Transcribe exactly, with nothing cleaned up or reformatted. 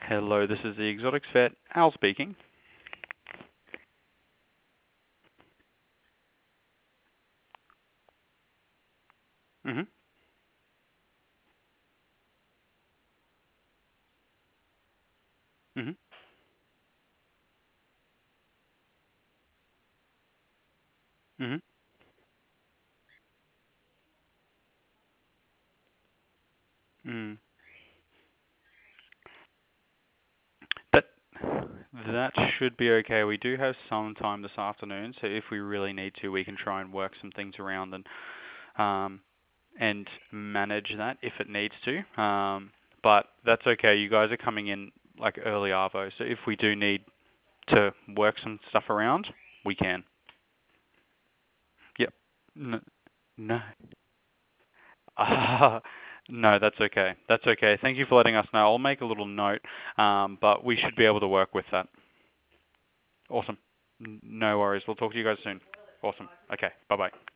Hello, this is the Exotics Vet, Al speaking. Mhm. Mhm. Mhm. Mm. That that should be okay. We do have some time this afternoon, so if we really need to, we can try and work some things around and um and manage that if it needs to. Um, but that's okay. You guys are coming in like early arvo, so if we do need to work some stuff around, we can. Yep. No. No. Ah, no, that's okay. That's okay. Thank you for letting us know. I'll make a little note, um, but we should be able to work with that. Awesome. N- No worries. We'll talk to you guys soon. Awesome. Okay. Bye-bye.